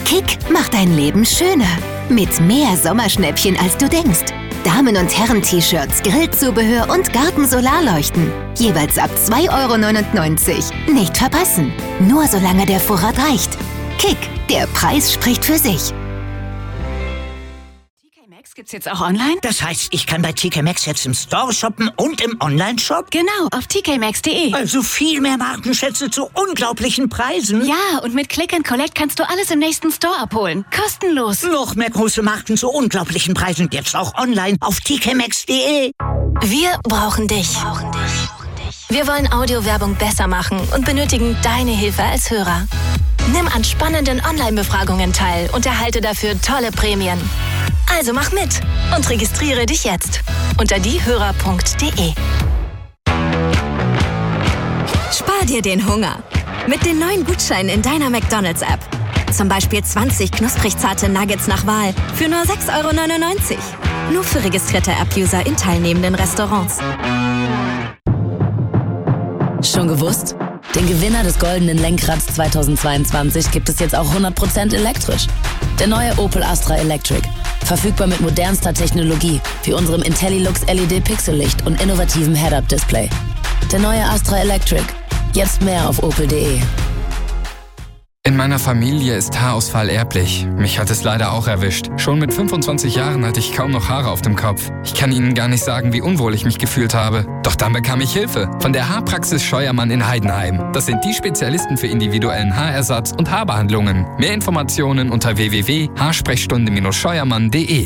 Kick macht dein Leben schöner. Mit mehr Sommerschnäppchen, als du denkst. Damen- und Herren-T-Shirts, Grillzubehör und Gartensolarleuchten. Jeweils ab 2,99 €. Nicht verpassen. Nur solange der Vorrat reicht. Kick, der Preis spricht für sich. TK Maxx gibt's jetzt auch online? Das heißt, ich kann bei TK Maxx jetzt im Store shoppen und im Online-Shop? Genau, auf tkmaxx.de. Also viel mehr Markenschätze zu unglaublichen Preisen? Ja, und mit Click and Collect kannst du alles im nächsten Store abholen. Kostenlos. Noch mehr große Marken zu unglaublichen Preisen, jetzt auch online auf tkmaxx.de. Wir brauchen dich. Wir wollen Audiowerbung besser machen und benötigen deine Hilfe als Hörer. Nimm an spannenden Online-Befragungen teil und erhalte dafür tolle Prämien. Also mach mit und registriere dich jetzt unter diehörer.de. Spar dir den Hunger mit den neuen Gutscheinen in deiner McDonald's-App. Zum Beispiel 20 knusprig zarte Nuggets nach Wahl für nur 6,99 €. Nur für registrierte App-User in teilnehmenden Restaurants. Schon gewusst? Den Gewinner des Goldenen Lenkrads 2022 gibt es jetzt auch 100% elektrisch. Der neue Opel Astra Electric. Verfügbar mit modernster Technologie, wie unserem IntelliLux LED-Pixellicht und innovativem Head-Up-Display. Der neue Astra Electric. Jetzt mehr auf opel.de. In meiner Familie ist Haarausfall erblich. Mich hat es leider auch erwischt. Schon mit 25 Jahren hatte ich kaum noch Haare auf dem Kopf. Ich kann Ihnen gar nicht sagen, wie unwohl ich mich gefühlt habe. Doch dann bekam ich Hilfe von der Haarpraxis Scheuermann in Heidenheim. Das sind die Spezialisten für individuellen Haarersatz und Haarbehandlungen. Mehr Informationen unter www.haarsprechstunde-scheuermann.de.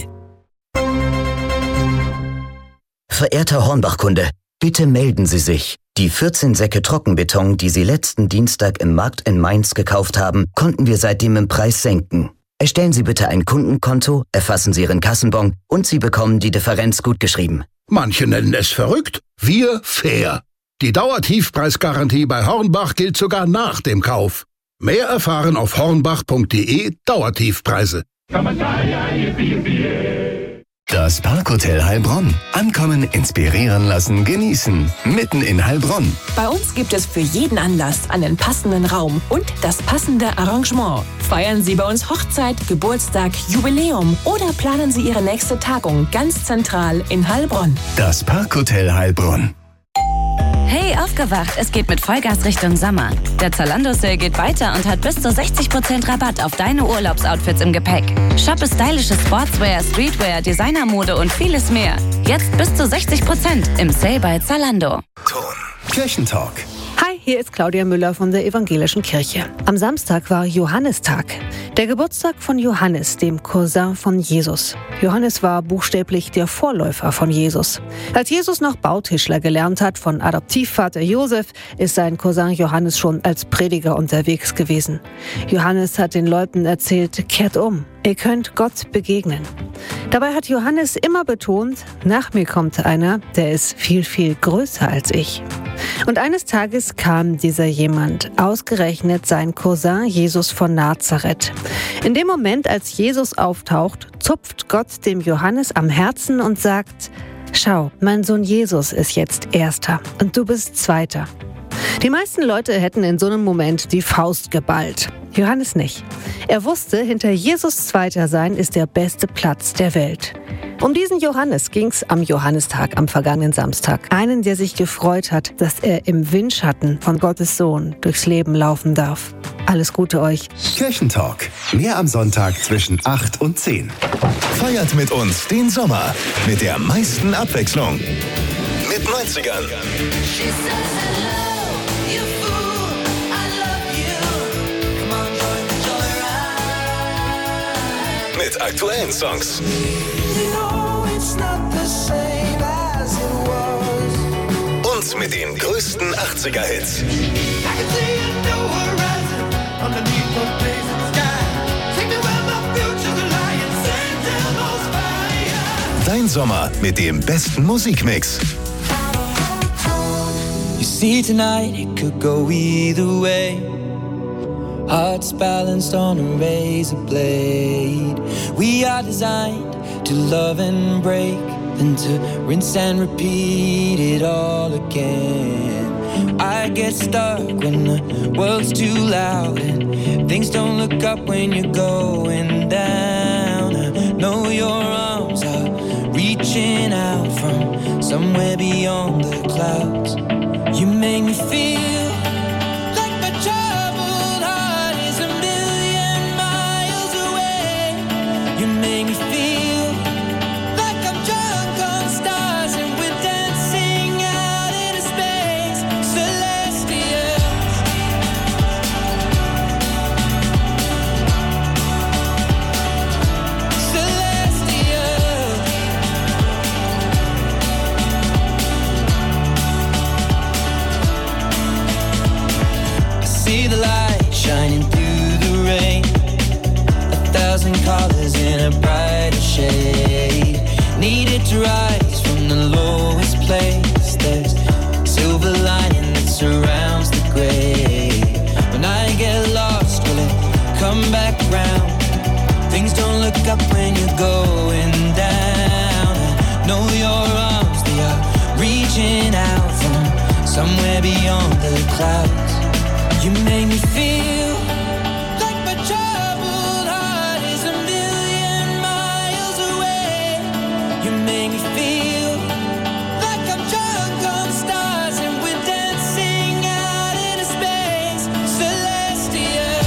Verehrter Hornbach-Kunde, bitte melden Sie sich. Die 14 Säcke Trockenbeton, die Sie letzten Dienstag im Markt in Mainz gekauft haben, konnten wir seitdem im Preis senken. Erstellen Sie bitte ein Kundenkonto, erfassen Sie Ihren Kassenbon und Sie bekommen die Differenz gutgeschrieben. Manche nennen es verrückt, wir fair. Die Dauertiefpreisgarantie bei Hornbach gilt sogar nach dem Kauf. Mehr erfahren auf hornbach.de Dauertiefpreise. Das Parkhotel Heilbronn. Ankommen, inspirieren lassen, genießen. Mitten in Heilbronn. Bei uns gibt es für jeden Anlass einen passenden Raum und das passende Arrangement. Feiern Sie bei uns Hochzeit, Geburtstag, Jubiläum oder planen Sie Ihre nächste Tagung ganz zentral in Heilbronn. Das Parkhotel Heilbronn. Hey, aufgewacht, es geht mit Vollgas Richtung Sommer. Der Zalando-Sale geht weiter und hat bis zu 60% Rabatt auf deine Urlaubsoutfits im Gepäck. Shoppe stylische Sportswear, Streetwear, Designermode und vieles mehr. Jetzt bis zu 60% im Sale bei Zalando. Kirchentalk. Hi, hier ist Claudia Müller von der Evangelischen Kirche. Am Samstag war Johannistag. Der Geburtstag von Johannes, dem Cousin von Jesus. Johannes war buchstäblich der Vorläufer von Jesus. Als Jesus noch Bautischler gelernt hat von Adoptivvater Josef, ist sein Cousin Johannes schon als Prediger unterwegs gewesen. Johannes hat den Leuten erzählt, kehrt um, ihr könnt Gott begegnen. Dabei hat Johannes immer betont, nach mir kommt einer, der ist viel, viel größer als ich. Und eines Tages kam dieser jemand, ausgerechnet sein Cousin Jesus von Nazareth. In dem Moment, als Jesus auftaucht, zupft Gott dem Johannes am Herzen und sagt, schau, mein Sohn Jesus ist jetzt Erster und du bist Zweiter. Die meisten Leute hätten in so einem Moment die Faust geballt. Johannes nicht. Er wusste, hinter Jesus Zweiter sein ist der beste Platz der Welt. Um diesen Johannes ging's am Johannistag am vergangenen Samstag. Einen, der sich gefreut hat, dass er im Windschatten von Gottes Sohn durchs Leben laufen darf. Alles Gute euch. Kirchentalk. Mehr am Sonntag zwischen 8 und 10. Feiert mit uns den Sommer mit der meisten Abwechslung. Mit 90ern. Mit aktuellen Songs. Und mit den größten 80er-Hits. Dein Sommer mit dem besten Musikmix. You see tonight it could go either way. Hearts balanced on a razor blade. We are designed to love and break, then to rinse and repeat it all again. I get stuck when the world's too loud and Things don't look up when you're going down. I know your arms are reaching out from somewhere beyond the clouds. You make me feel like my troubled heart is a million miles away. You make me feel like I'm drunk on stars and we're dancing out into space. Celestial. See the light shining through the rain, 1,000 colors in a brighter shade. Needed to rise from the lowest place. There's silver lining that surrounds the gray. When I get lost, will it come back round? Things don't look up when you're going down. I know your arms, they are reaching out from somewhere beyond the clouds. You make me feel like my troubled heart is a million miles away. You make me feel like I'm drunk on stars and we're dancing out into space. Celestial.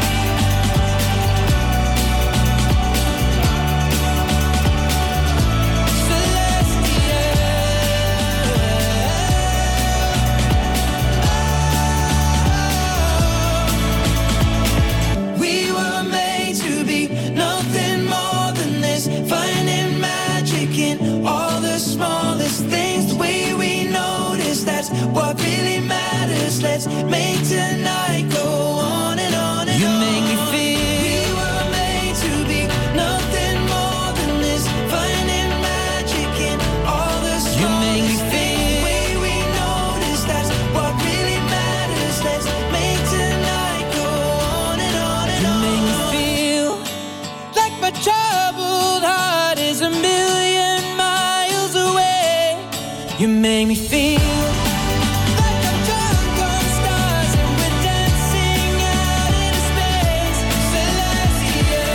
We were made to be nothing more than this, finding magic in all the smallest things. The way we notice, that's what really matters. Let's make tonight go on and on and on. You make me feel we were made to be nothing more than this, finding magic in all the smallest things. You make me feel the way we notice, that's what really matters. Let's make tonight go on and on and on. You make me feel like my troubled heart is a million miles away. You make me feel like I'm drunk on stars and we're dancing out into space. Celestial.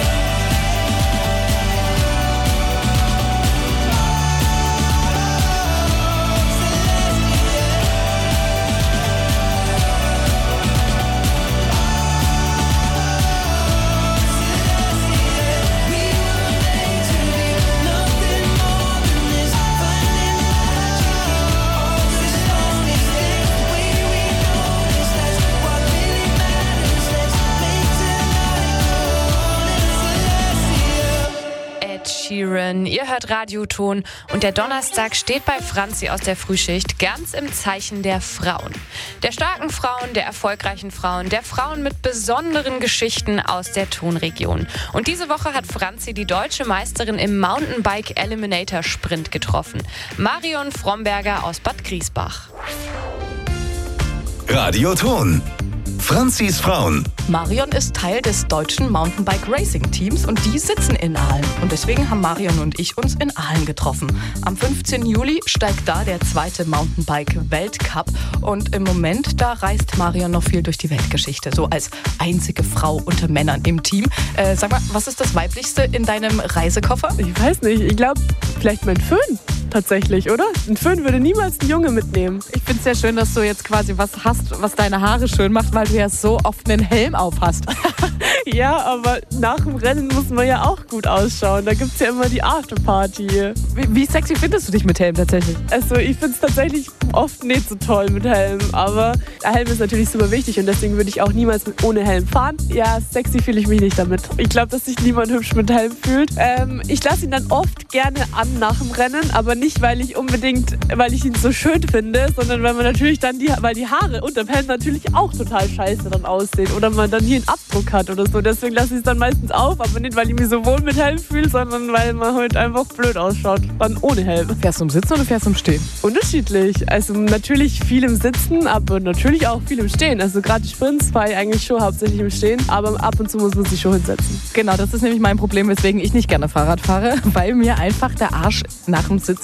Sheeran. Ihr hört Radioton und der Donnerstag steht bei Franzi aus der Frühschicht ganz im Zeichen der Frauen. Der starken Frauen, der erfolgreichen Frauen, der Frauen mit besonderen Geschichten aus der Tonregion. Und diese Woche hat Franzi die deutsche Meisterin im Mountainbike Eliminator Sprint getroffen. Marion Fromberger aus Bad Griesbach. Radioton. Franzis Frauen. Marion ist Teil des deutschen Mountainbike-Racing-Teams und die sitzen in Aalen. Und deswegen haben Marion und ich uns in Aalen getroffen. Am 15. Juli steigt da der zweite Mountainbike-Weltcup. Und im Moment, da reist Marion noch viel durch die Weltgeschichte. So als einzige Frau unter Männern im Team. Sag mal, was ist das Weiblichste in deinem Reisekoffer? Ich weiß nicht, ich glaube, vielleicht mein Föhn. Tatsächlich, oder? Ein Föhn würde niemals ein Junge mitnehmen. Ich finde es sehr schön, dass du jetzt quasi was hast, was deine Haare schön macht, weil du ja so oft einen Helm auf hast. Ja, aber nach dem Rennen muss man ja auch gut ausschauen. Da gibt es ja immer die Afterparty. Wie sexy findest du dich mit Helm tatsächlich? Also ich finde es tatsächlich oft nicht so toll mit Helm. Aber der Helm ist natürlich super wichtig und deswegen würde ich auch niemals ohne Helm fahren. Ja, sexy fühle ich mich nicht damit. Ich glaube, dass sich niemand hübsch mit Helm fühlt. Ich lasse ihn dann oft gerne an nach dem Rennen, aber nicht, weil ich ihn so schön finde, sondern weil man natürlich dann weil die Haare unterm Helm natürlich auch total scheiße dann aussehen oder man dann hier einen Abdruck hat oder so. Deswegen lasse ich es dann meistens auf, aber nicht, weil ich mich so wohl mit Helm fühle, sondern weil man heute einfach blöd ausschaut. Dann ohne Helm. Fährst du im Sitzen oder fährst du im Stehen? Unterschiedlich. Also natürlich viel im Sitzen, aber natürlich auch viel im Stehen. Also gerade die Sprints fahre ich eigentlich schon hauptsächlich im Stehen, aber ab und zu muss man sich schon hinsetzen. Genau, das ist nämlich mein Problem, weswegen ich nicht gerne Fahrrad fahre, weil mir einfach der Arsch nach dem Sitzen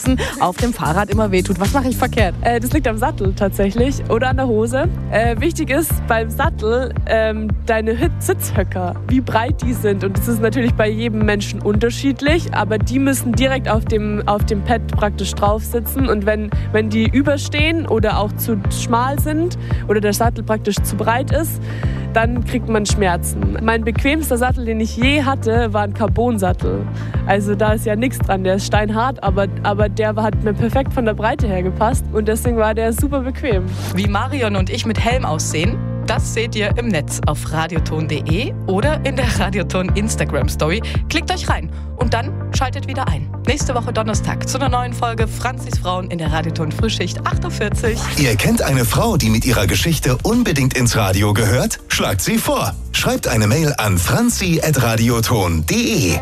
Sitzen auf dem Fahrrad immer wehtut. Was mache ich verkehrt? Das liegt am Sattel tatsächlich oder an der Hose. Wichtig ist beim Sattel deine Sitzhöcker, wie breit die sind. Und das ist natürlich bei jedem Menschen unterschiedlich, aber die müssen direkt auf dem Pad praktisch drauf sitzen. Und wenn die überstehen oder auch zu schmal sind oder der Sattel praktisch zu breit ist, dann kriegt man Schmerzen. Mein bequemster Sattel, den ich je hatte, war ein Carbon-Sattel. Also da ist ja nichts dran, der ist steinhart, aber der hat mir perfekt von der Breite her gepasst und deswegen war der super bequem. Wie Marion und ich mit Helm aussehen, das seht ihr im Netz auf radioton.de oder in der Radioton Instagram-Story. Klickt euch rein und dann schaltet wieder ein. Nächste Woche Donnerstag zu einer neuen Folge Franzis Frauen in der Radioton Frühschicht 48. Ihr kennt eine Frau, die mit ihrer Geschichte unbedingt ins Radio gehört? Schlagt sie vor. Schreibt eine Mail an franzi@radioton.de.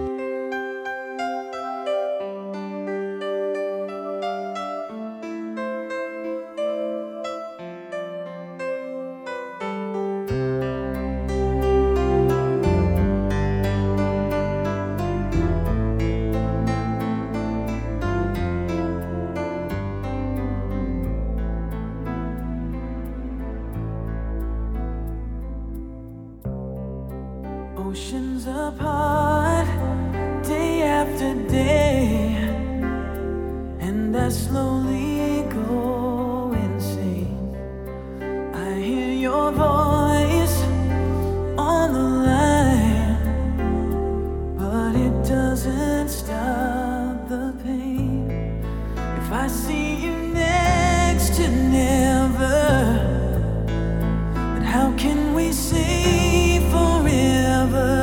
Oceans apart, day after day, and I slowly go insane. I hear your voice on the line, but it doesn't stop the pain. If I see you next to never, then how can we say forever?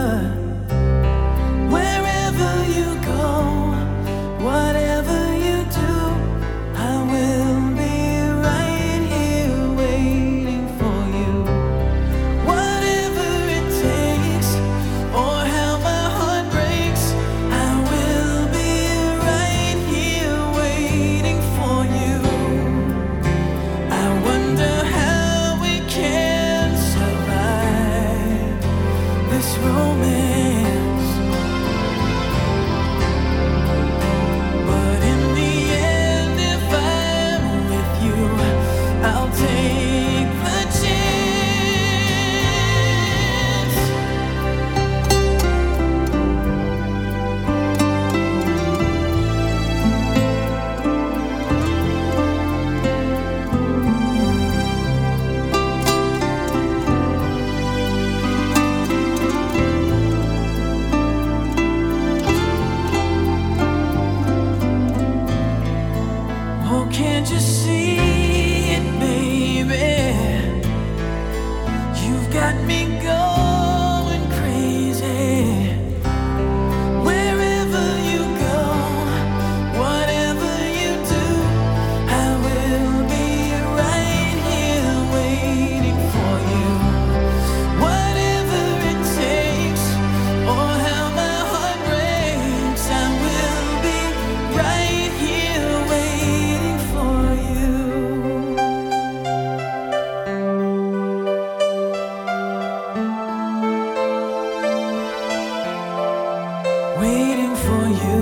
Wherever you go, whatever you do, I will be right here waiting for you. Whatever it takes, or how my heart breaks, I will be right here waiting for you. I wonder how we can survive this romance. But in the end, if I'm with you, I'll take the chance. Oh, can't you see it, baby? You've got me going crazy. Wherever you go, whatever you do, I will be right here waiting for you. Whatever it takes, or how my heart breaks, I will be right here waiting for you. Waiting for you.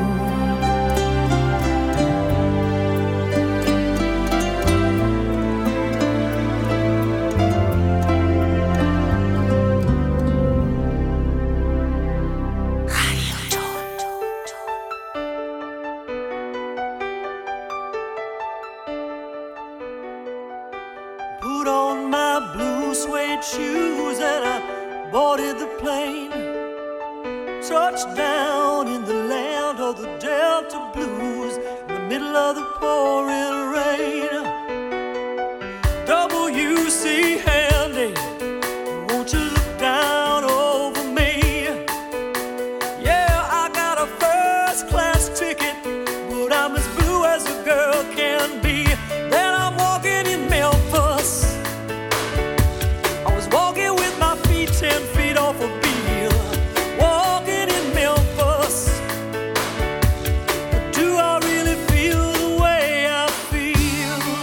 Put on my blue suede shoes and I boarded the plane. Touched down in the land of the Delta Blues in the middle of the pouring rain. W.C. Handy, won't you look down over me? Yeah, I got a first class ticket, but I'm as blue as a girl can be. Then I'm walking in Memphis. I was walking with my feet 10 feet off a beam. Walking in Memphis. But do I really feel the way I feel?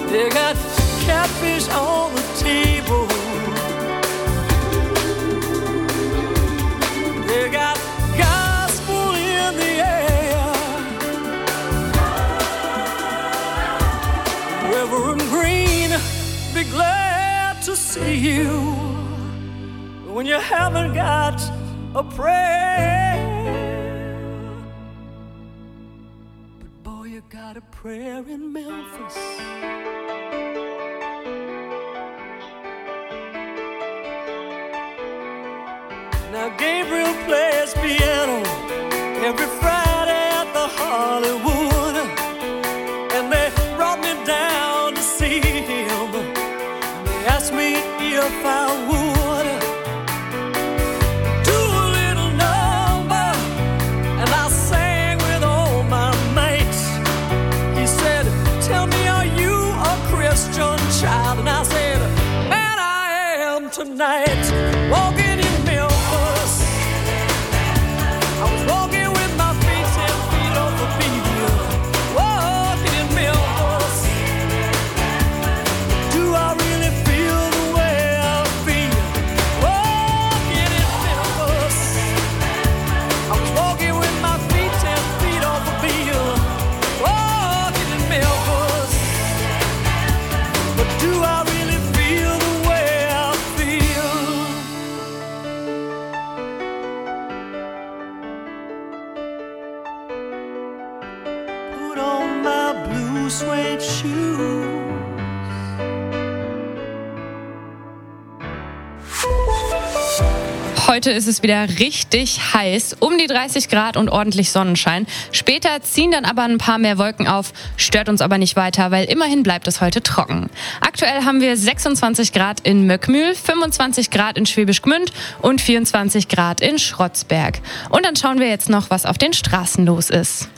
They got catfish on the table. They got gospel in the air. Reverend Green, be glad to see you when you haven't got a prayer. But boy, you got a prayer in Memphis. Now Gabriel plays piano every Friday at the Hollywood, and they brought me down to see him. They asked me if I would do a little number, and I sang with all my mates. He said, "Tell me, are you a Christian child?" And I said, "Man, I am tonight." Walking in Memphis, I was walking with my feet 10 feet off the beat. Walking in Memphis, do I really feel the way I feel? Walking in Memphis, I was walking with my feet 10 feet off the beat. Walking in Memphis, but do I really feel the way I feel? Put on my blue suede shoes. Heute ist es wieder richtig heiß, um die 30 Grad und ordentlich Sonnenschein. Später ziehen dann aber ein paar mehr Wolken auf, stört uns aber nicht weiter, weil immerhin bleibt es heute trocken. Aktuell haben wir 26 Grad in Möckmühl, 25 Grad in Schwäbisch Gmünd und 24 Grad in Schrotzberg. Und dann schauen wir jetzt noch, was auf den Straßen los ist.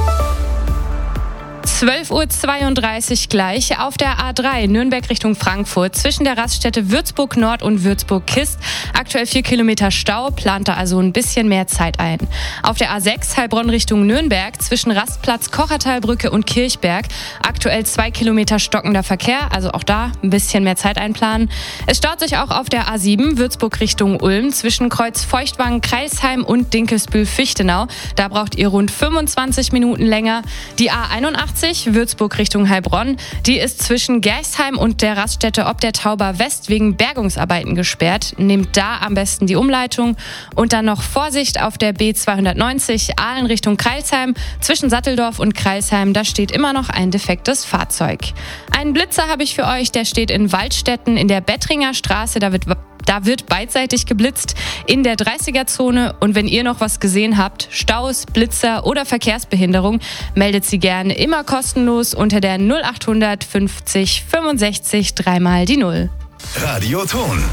12:32 Uhr gleich auf der A3 Nürnberg Richtung Frankfurt zwischen der Raststätte Würzburg Nord und Würzburg Kist. Aktuell 4 Kilometer Stau, plant da also ein bisschen mehr Zeit ein. Auf der A6 Heilbronn Richtung Nürnberg zwischen Rastplatz Kochertalbrücke und Kirchberg. Aktuell 2 Kilometer stockender Verkehr, also auch da ein bisschen mehr Zeit einplanen. Es staut sich auch auf der A7 Würzburg Richtung Ulm zwischen Kreuz Feuchtwangen, Kreilsheim und Dinkelsbühl-Fichtenau. Da braucht ihr rund 25 Minuten länger. Die A81 Würzburg Richtung Heilbronn, die ist zwischen Gerchsheim und der Raststätte Ob der Tauber West wegen Bergungsarbeiten gesperrt. Nehmt da am besten die Umleitung. Und dann noch Vorsicht auf der B290 Aalen Richtung Kreilsheim. Zwischen Satteldorf und Kreilsheim, da steht immer noch ein defektes Fahrzeug. Einen Blitzer habe ich für euch, der steht in Waldstätten in der Bettringer Straße. Da wird beidseitig geblitzt in der 30er-Zone. Und wenn ihr noch was gesehen habt, Staus, Blitzer oder Verkehrsbehinderung, meldet sie gerne immer kostenlos unter der 0800 50 65 3 die 0. Radioton.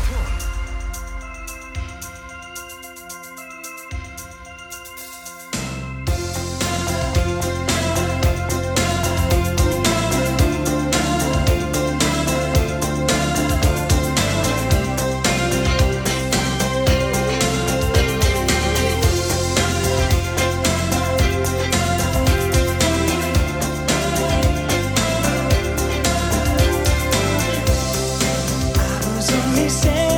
Only 17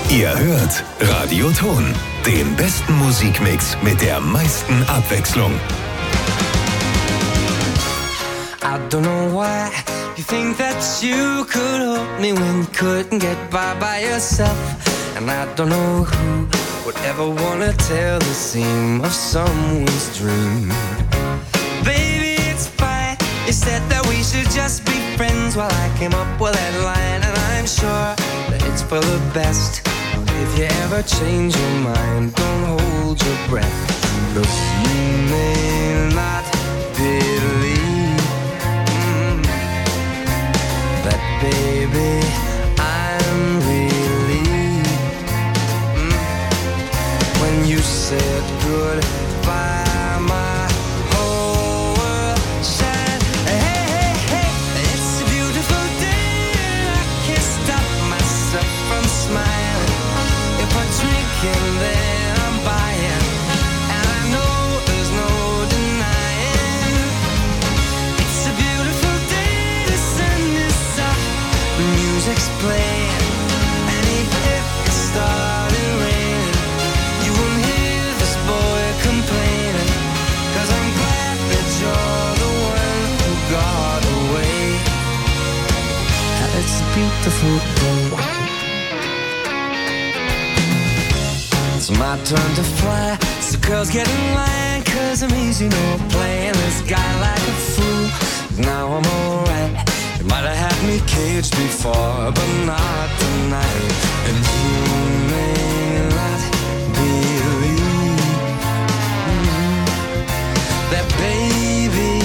Ihr hört Radioton, den besten Musikmix mit der meisten Abwechslung. I don't know why you think that you could help me when you couldn't get by yourself. And I don't know who would ever wanna tell the seam of someone's dream. Baby, it's fine. You said that we should just be friends while I came up with that line. And I'm sure that it's for the best. If you ever change your mind, don't hold your breath. Look, you may not believe that, baby, I'm relieved when you said goodbye. My whole world shined. Hey, hey, hey, it's a beautiful day. I can't stop myself from smiling. If I'm drinking, then I'm buying, and I know there's no denying. It's a beautiful day, the sun is up, the music's playing, and even if it started raining, you won't hear this boy complaining, 'cause I'm glad that you're the one who got away. It's a beautiful day. It's my turn to fly, so girls get in line, 'cause I'm easy, no playing this guy like a fool. Now I'm alright. You might have had me caged before, but not tonight. And you may not believe that, baby,